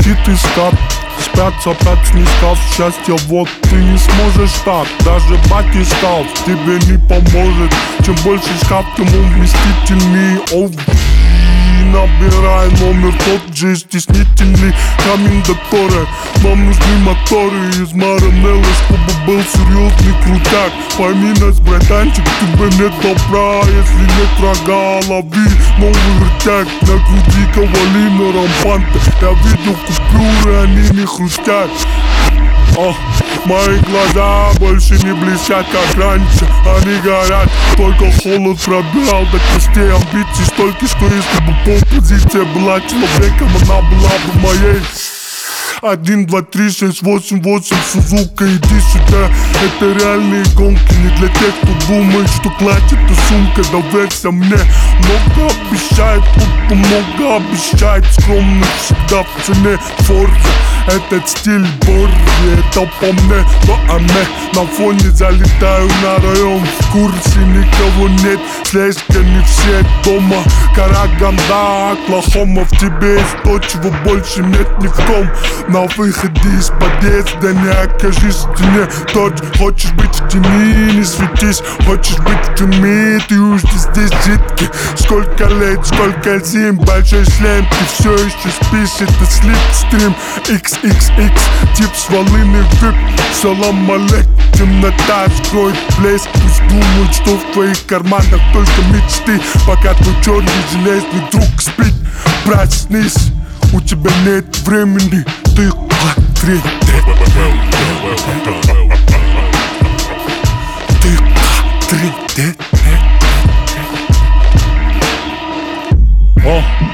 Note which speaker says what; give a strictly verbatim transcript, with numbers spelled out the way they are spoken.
Speaker 1: летит из скат. Спят, сопят, снискав счастье, вот ты не сможешь так. Даже баки шкаф тебе не поможет. Чем больше шкаф, тем он вместительней. Оу, набирай номер тот же стеснительный. Камень до Торе, нам нужны моторы из Маранеллы, чтобы был серьезный крутяк. Пойми нас, братанчик, тебе нет добра. Если нет врага, лови новый вертяк. На груди кавалина рампанта. Я видел купюры, они не хрустят. О, мои глаза больше не блестят, как раньше. Они горят, только холод пробирал до костей. Амбиций столько, что если бы полпозиция была человеком, она была бы моей. Один, два, три, шесть, восемь, восемь, Сузука, иди сюда. Это реальные гонки, не для тех, кто думает, что клатч это сумка. Доверься мне, много обещает, будто много обещает. Скромность всегда в цене. Форза, этот стиль Борри, это по мне, но а мне на фоне залетаю на район. В курсе никого нет, слежка не все дома. Караганда, Оклахома, в тебе есть то, чего больше нет ни в ком. На выходе из подъезда не окажись в стене. Тот, хочешь быть в тени, не светись. Хочешь быть в тюрьме, ты уж здесь жидкий. Сколько лет, сколько зим, большой шлем, ты все еще спишь, это слипстрим. икс икс икс, тип с волыны вип. Салам алейкум, темнота скроет блеск. Пусть думают, что в твоих карманах только мечты, пока твой черный железный друг спит. Проснись, у тебя нет времени, ты катрин. Ты катрин. О,